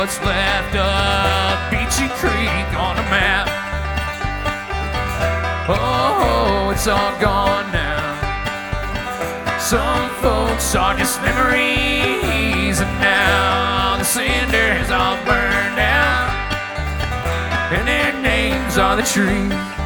What's left of Beachy Creek on a map? Oh, it's all gone now. Some folks are just memories, and now the cinder is all burned out, and their names are the trees.